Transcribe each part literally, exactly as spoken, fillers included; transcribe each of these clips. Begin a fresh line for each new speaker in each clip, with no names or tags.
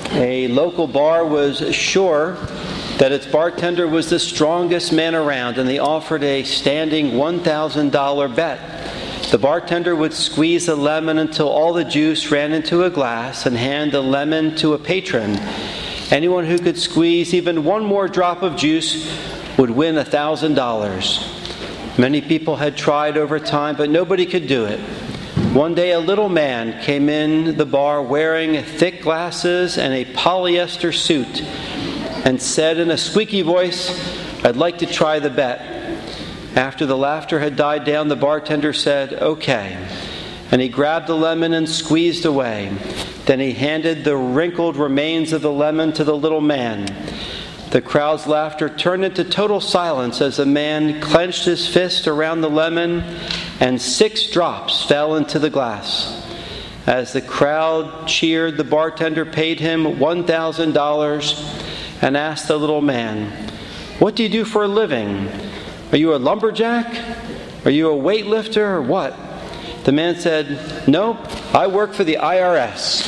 A local bar was sure that its bartender was the strongest man around, and they offered a standing one thousand dollars bet. The bartender would squeeze a lemon until all the juice ran into a glass and hand the lemon to a patron. Anyone who could squeeze even one more drop of juice would win one thousand dollars. Many people had tried over time, but nobody could do it. One day a little man came in the bar wearing thick glasses and a polyester suit and said in a squeaky voice, "I'd like to try the bet." After the laughter had died down, the bartender said, "Okay." And he grabbed the lemon and squeezed away. Then he handed the wrinkled remains of the lemon to the little man. The crowd's laughter turned into total silence as the man clenched his fist around the lemon and six drops fell into the glass. As the crowd cheered, the bartender paid him one thousand dollars and asked the little man, "What do you do for a living? Are you a lumberjack? Are you a weightlifter or what?" The man said, "Nope, I work for the I R S."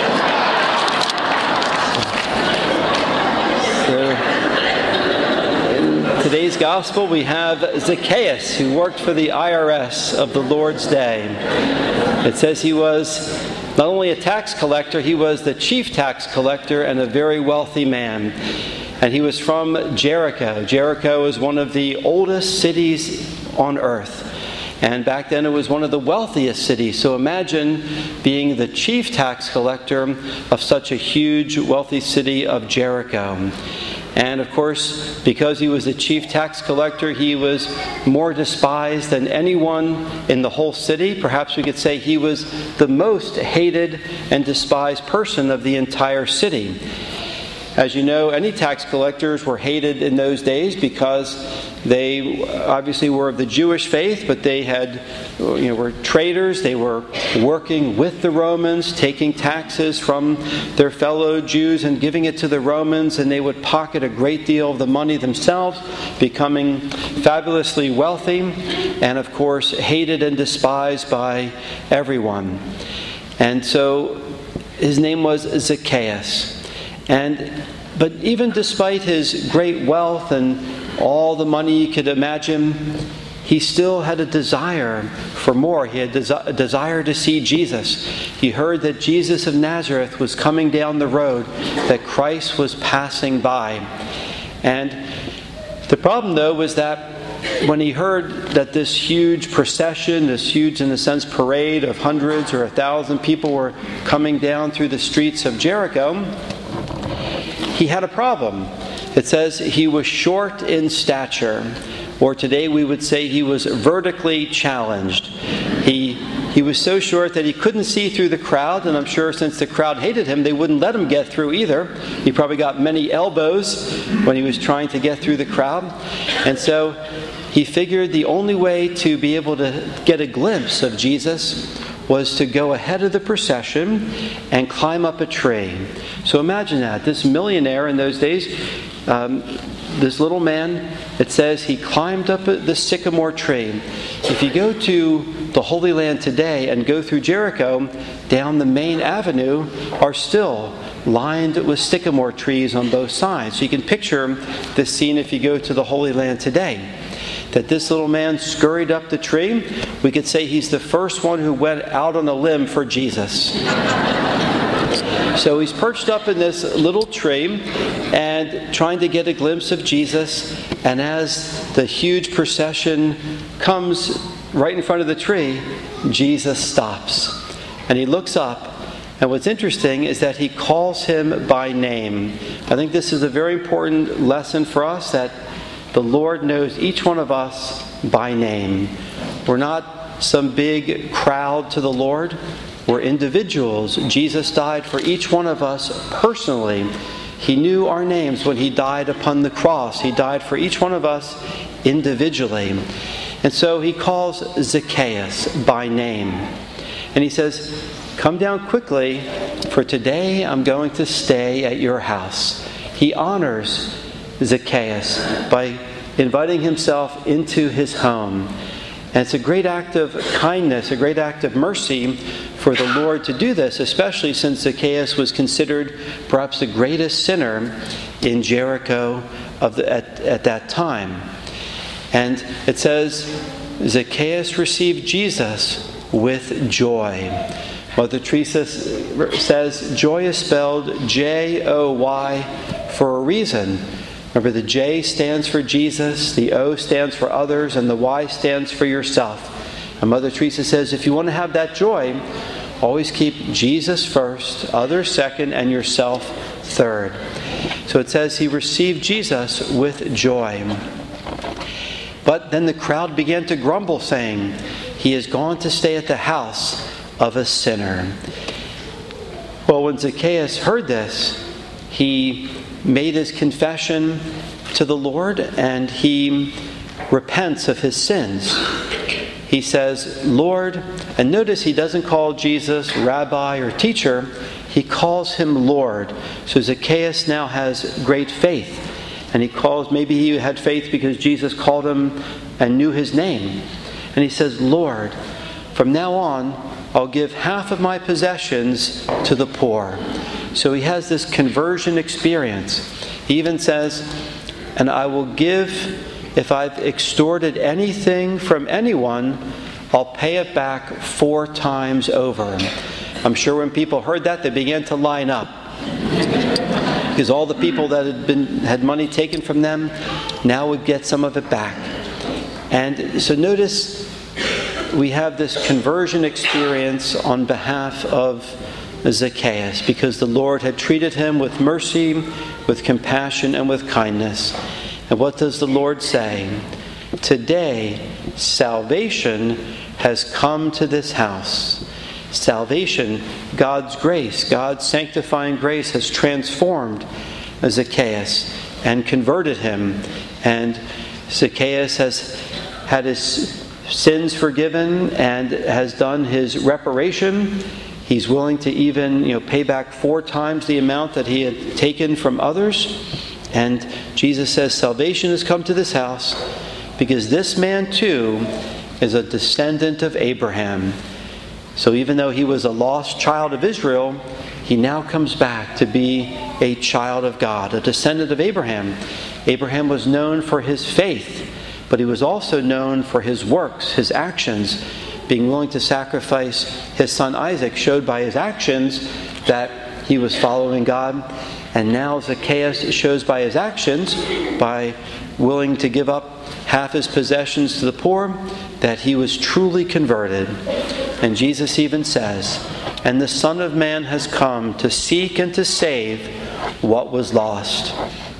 So, in today's gospel, we have Zacchaeus, who worked for the I R S of the Lord's day. It says he was not only a tax collector, he was the chief tax collector and a very wealthy man. And he was from Jericho. Jericho is one of the oldest cities on earth. And back then it was one of the wealthiest cities. So imagine being the chief tax collector of such a huge, wealthy city of Jericho. And of course, because he was the chief tax collector, he was more despised than anyone in the whole city. Perhaps we could say he was the most hated and despised person of the entire city. As you know, any tax collectors were hated in those days because they obviously were of the Jewish faith, but they had, you know, were traitors. They were working with the Romans, taking taxes from their fellow Jews and giving it to the Romans, and they would pocket a great deal of the money themselves, becoming fabulously wealthy, and of course hated and despised by everyone. And so his name was Zacchaeus. And but even despite his great wealth and all the money he could imagine, he still had a desire for more. He had a desire to see Jesus. He heard that Jesus of Nazareth was coming down the road, that Christ was passing by. And the problem, though, was that when he heard that this huge procession, this huge, in a sense, parade of hundreds or a thousand people were coming down through the streets of Jericho, he had a problem. It says he was short in stature, or today we would say he was vertically challenged. He he was so short that he couldn't see through the crowd, and I'm sure since the crowd hated him, they wouldn't let him get through either. He probably got many elbows when he was trying to get through the crowd. And so he figured the only way to be able to get a glimpse of Jesus was to go ahead of the procession and climb up a tree. So imagine that. This millionaire in those days, um, this little man, it says he climbed up the sycamore tree. If you go to the Holy Land today and go through Jericho, down the main avenue are still lined with sycamore trees on both sides. So you can picture this scene if you go to the Holy Land today. That this little man scurried up the tree. We could say he's the first one who went out on a limb for Jesus. So he's perched up in this little tree and trying to get a glimpse of Jesus. And as the huge procession comes right in front of the tree, Jesus stops. And he looks up. And what's interesting is that he calls him by name. I think this is a very important lesson for us, that the Lord knows each one of us by name. We're not some big crowd to the Lord. We're individuals. Jesus died for each one of us personally. He knew our names when he died upon the cross. He died for each one of us individually. And so he calls Zacchaeus by name. And he says, "Come down quickly, for today I'm going to stay at your house." He honors Zacchaeus by inviting himself into his home. And it's a great act of kindness, a great act of mercy for the Lord to do this, especially since Zacchaeus was considered perhaps the greatest sinner in Jericho of the, at, at that time. And it says, Zacchaeus received Jesus with joy. Mother Teresa says joy is spelled J O Y for a reason. Remember, the J stands for Jesus, the O stands for others, and the Y stands for yourself. And Mother Teresa says if you want to have that joy, always keep Jesus first, others second, and yourself third. So it says he received Jesus with joy. But then the crowd began to grumble, saying, he has gone to stay at the house of a sinner. Well, when Zacchaeus heard this, he made his confession to the Lord and he repents of his sins. He says, Lord, and notice he doesn't call Jesus rabbi or teacher, he calls him Lord. So Zacchaeus now has great faith. And he calls, maybe he had faith because Jesus called him and knew his name. And he says, Lord, from now on, I'll give half of my possessions to the poor. So he has this conversion experience. He even says, and I will give, if I've extorted anything from anyone, I'll pay it back four times over. I'm sure when people heard that, they began to line up. Because all the people that had been had money taken from them now would get some of it back. And so notice we have this conversion experience on behalf of Zacchaeus because the Lord had treated him with mercy, with compassion, and with kindness. And what does the Lord say? Today, salvation has come to this house. Salvation, God's grace, God's sanctifying grace has transformed Zacchaeus and converted him. And Zacchaeus has had his sins forgiven and has done his reparation. He's willing to even, you know, pay back four times the amount that he had taken from others. And Jesus says, salvation has come to this house because this man too is a descendant of Abraham. So even though he was a lost child of Israel, he now comes back to be a child of God, a descendant of Abraham. Abraham was known for his faith, but he was also known for his works, his actions. Being willing to sacrifice his son Isaac showed by his actions that he was following God. And now Zacchaeus shows by his actions, by willing to give up half his possessions to the poor, that he was truly converted. And Jesus even says, and the Son of Man has come to seek and to save what was lost.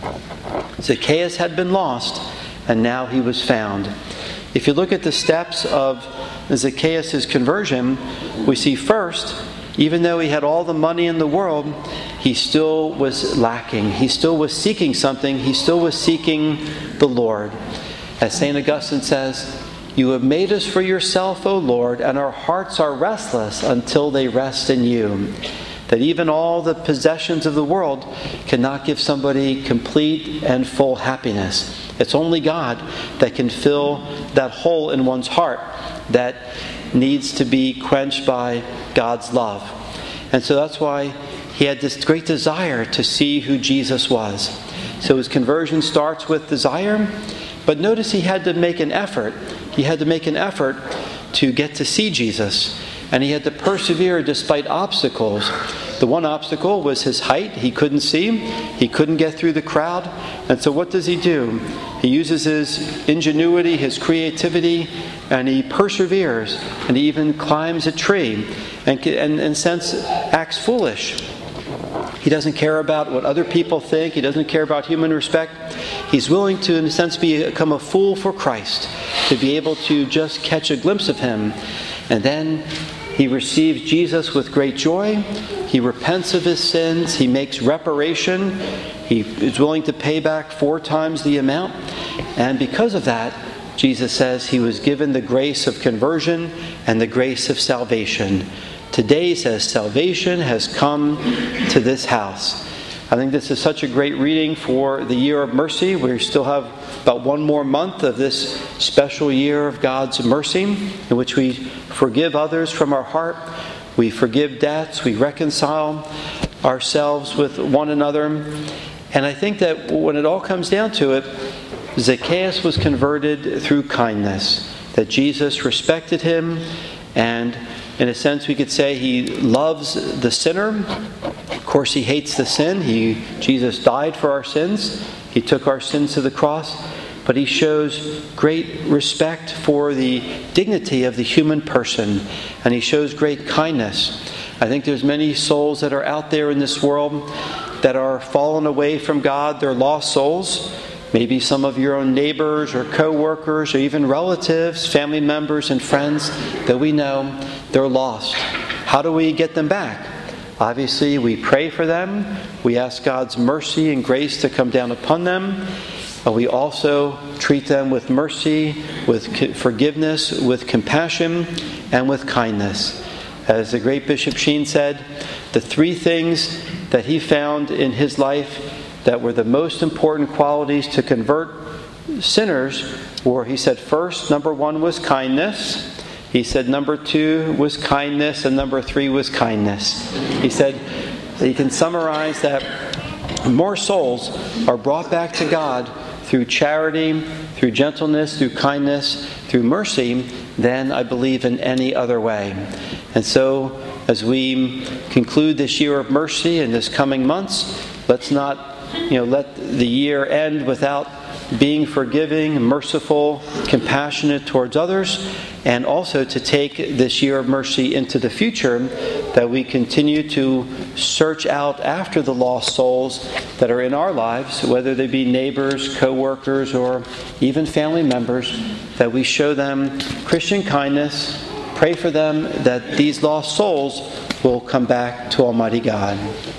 Zacchaeus had been lost, and now he was found. If you look at the steps of Zacchaeus' conversion, we see first, even though he had all the money in the world, he still was lacking. He still was seeking something. He still was seeking the Lord. As Saint Augustine says, you have made us for yourself, O Lord, and our hearts are restless until they rest in you. That even all the possessions of the world cannot give somebody complete and full happiness. It's only God that can fill that hole in one's heart that needs to be quenched by God's love. And so that's why he had this great desire to see who Jesus was. So his conversion starts with desire, but notice he had to make an effort. He had to make an effort to get to see Jesus. And he had to persevere despite obstacles. The one obstacle was his height. He couldn't see. He couldn't get through the crowd. And so what does he do? He uses his ingenuity, his creativity, and he perseveres. And he even climbs a tree and, and in a sense, acts foolish. He doesn't care about what other people think. He doesn't care about human respect. He's willing to, in a sense, become a fool for Christ, to be able to just catch a glimpse of him. And then he receives Jesus with great joy. He repents of his sins. He makes reparation. He is willing to pay back four times the amount. And because of that, Jesus says he was given the grace of conversion and the grace of salvation. Today, he says, salvation has come to this house. I think this is such a great reading for the year of mercy. We still have about one more month of this special year of God's mercy, in which we forgive others from our heart, we forgive debts, we reconcile ourselves with one another. And I think that when it all comes down to it, Zacchaeus was converted through kindness, that Jesus respected him, and in a sense we could say he loves the sinner. Of course, he hates the sin. He, Jesus died for our sins. He took our sins to the cross. But he shows great respect for the dignity of the human person, and he shows great kindness. I think there's many souls that are out there in this world that are fallen away from God. They're lost souls. Maybe some of your own neighbors or co-workers or even relatives, family members and friends that we know, they're lost. How do we get them back? Obviously, we pray for them. We ask God's mercy and grace to come down upon them. But we also treat them with mercy, with forgiveness, with compassion, and with kindness. As the great Bishop Sheen said, the three things that he found in his life that were the most important qualities to convert sinners were, he said, first, number one was kindness. He said number two was kindness, and number three was kindness. He said he can summarize that more souls are brought back to God through charity, through gentleness, through kindness, through mercy, than I believe in any other way. And so, as we conclude this year of mercy in this coming months, let's not, you know, let the year end without being forgiving, merciful, compassionate towards others, and also to take this year of mercy into the future, that we continue to search out after the lost souls that are in our lives, whether they be neighbors, co-workers, or even family members, that we show them Christian kindness, pray for them that these lost souls will come back to Almighty God.